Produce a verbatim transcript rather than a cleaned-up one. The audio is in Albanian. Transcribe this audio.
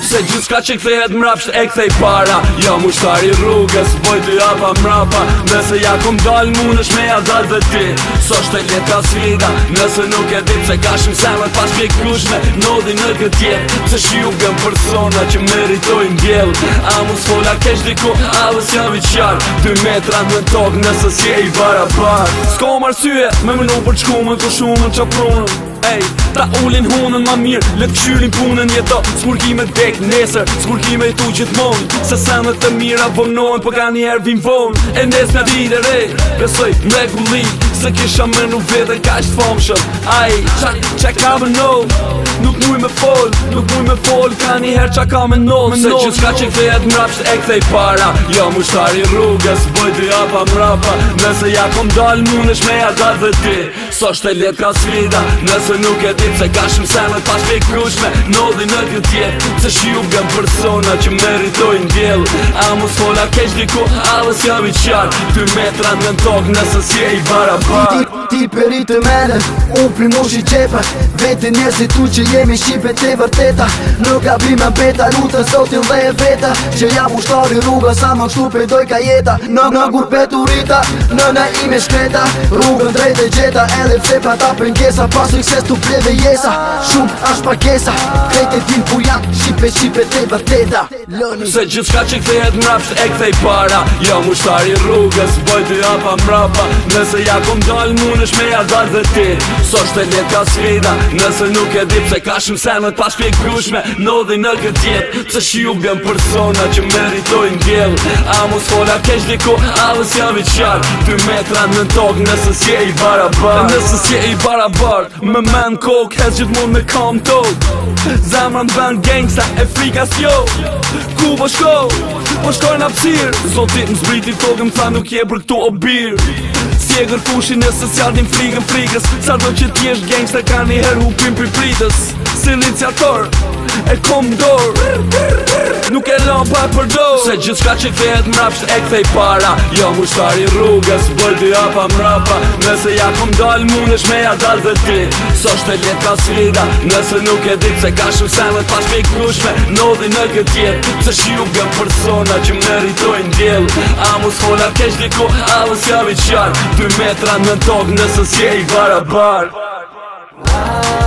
Se gjithçka që kthehet mrapsht e kthej para. Jo mushtari rrugës, boj dy hapa mrapa. Nëse ja kom dal munësh me ja dal dhe ti. Sosht e leta sfida, nëse nuk e dit se ka shumë semet pas pjek kushme. Nodhi në këtë jetë, se shjugën persona që meritojnë djel. A mu s'fola kesh diku, a dhe s'jam i qarë. Dy metra në tokë nëse s'je i barabar. S'ko m'arsye, me mënu për qkumën të shumën qa prunën. Ej, ta ullin hunën ma mirë, let këshyrin punën jeto. S'kurkime dek nesër, s'kurkime i tu gjithmonë. Se senet të mira vonohen, po ka njerë vim vonë. E nes nga dite rej, besoj mrekulli, se kisha mërnu vete ka ishtë famshëm. Aj, qa, qa ka më no, nuk muj me fol, nuk muj me fol, ka njëherë qa ka me no. Se gjithçka që kthehet mrapsht e kthej para. Jo mushtari rrugës, boj dy hapa mrapa. Nëse ja kom dal munësh me ja dal dhe ti. Sosht e let ka sfida, nëse nuk e dit se ka shumë semet pas pjek kushme. Nodhi në këtë jetë, se shjugën persona që meritojnë djel. A mu s'fola kesh diku, a dhe s'jam i qarë. Dy metra në tokë nëse s'je i barabar. Ti, ti peri të menen, unë primush i qepe. Vete njerëzit tu që jemi shqipe të vërteta. Nuk ka bime beta, lutën sotin dhe e veta. Që jam ushtari rruga, sa më kështu pëjdoj ka jeta. Në në gurpet u rita, në në ime shkreta. Rrugën drejt e gjeta, edhe pse pa ta pëngesa. Pas sukses tu pleve jesa, shumë ashtë pakesa. Krejt e din ku jam, shqipe shqipe të vërteta. Se gjithçka që kthehet mrapsht e kthej para. Jo mushtari rrugës, boj dy hapa mrapa. Nëse ja kom dal munësh me ja dal dhe ti. Sosht e let ka sfida, nëse nuk e dit se ka shumë semet pas pjek kushme. Nodhi në këtë jetë, se shjugën persona që meritojnë djel. A mu s'fola kesh diku, a dhe s'jam i qarë. Dy metra në tokë nëse s'je i barabar. Nëse s'je i barabar, me men kokë hez gjithmon me kam tok. Zemrën bën gangsta e frikas jo. Ku po shko, po shkoj në psir. Zotit më zbriti tokë më tha nuk je për këtu o bir. Si e gërkushin nëse s'jardin frikën frikës. Sa do që t'jesh gangsta ka njëherë hupim për pritës. Si iniciator, e kom dorë, nuk e lam pa përdor. Se gjithçka që kthehet mrapsht e kthej para. Jo mushtari rrugës, boj dy hapa mrapa. Nëse ja kom dal munësh me ja dal dhe ti. Sosht e let ka sfida, nëse nuk e dit se ka shumë semet pas pjek kushme. Nodhi në këtë jetë, se shjugën persona që meritojnë djel. A mu s'fola kesh diku, a dhe s'jam i qarë. Dy metra në tokë nëse s'je i barabar.